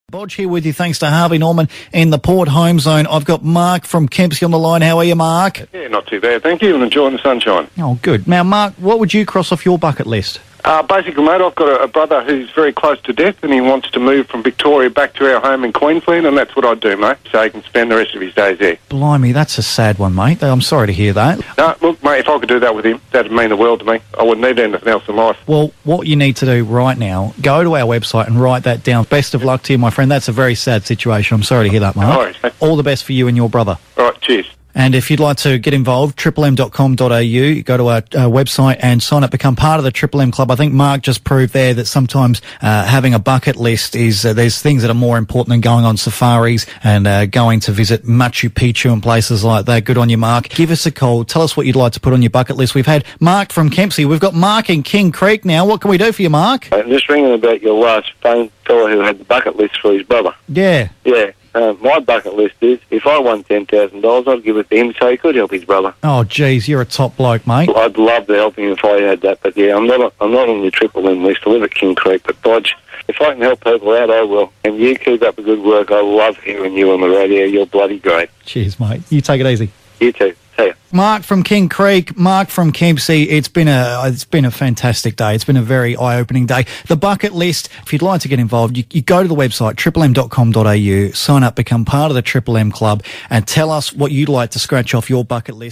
Bodge here with you, thanks to Harvey Norman in the Port Home Zone. I've got Mark from Kempsey on the line. How are you, Mark? Yeah, not too bad, thank you, and enjoying the sunshine. Oh, good. Now, Mark, what would you cross off your bucket list? Basically, mate, I've got a brother who's very close to death, and he wants to move from Victoria back to our home in Queensland, and that's what I'd do, mate, so he can spend the rest of his days there. Blimey, that's a sad one, mate. I'm sorry to hear that. No, look, mate, if I could do that with him, that'd mean the world to me. I wouldn't need anything else in life. Well, what you need to do right now, go to our website and write that down. Best of luck to you, my friend. That's a very sad situation. I'm sorry to hear that, Mark. No worries, mate. All the best for you and your brother. All right, cheers. And if you'd like to get involved, triplem.com.au, go to our website and sign up, become part of the Triple M Club. I think Mark just proved there that sometimes having a bucket list is there's things that are more important than going on safaris and going to visit Machu Picchu and places like that. Good on you, Mark. Give us a call. Tell us what you'd like to put on your bucket list. We've had Mark from Kempsey. We've got Mark in King Creek now. What can we do for you, Mark? I'm just ringing about your last phone fellow who had the bucket list for his brother. Yeah. Yeah. My bucket list is, if I won $10,000, I'd give it to him so he could help his brother. Oh, geez, you're a top bloke, mate. I'd love to help him if I had that, but yeah, I'm not on your Triple M list. I live at King Creek, but Bodge, if I can help people out, I will. And you keep up the good work. I love hearing you on the radio. You're bloody great. Cheers, mate. You take it easy. You too. See ya. Mark from King Creek, Mark from Kempsey. It's been a fantastic day. It's been a very eye-opening day. The bucket list, if you'd like to get involved, you go to the website, triplem.com.au, sign up, become part of the Triple M Club, and tell us what you'd like to scratch off your bucket list.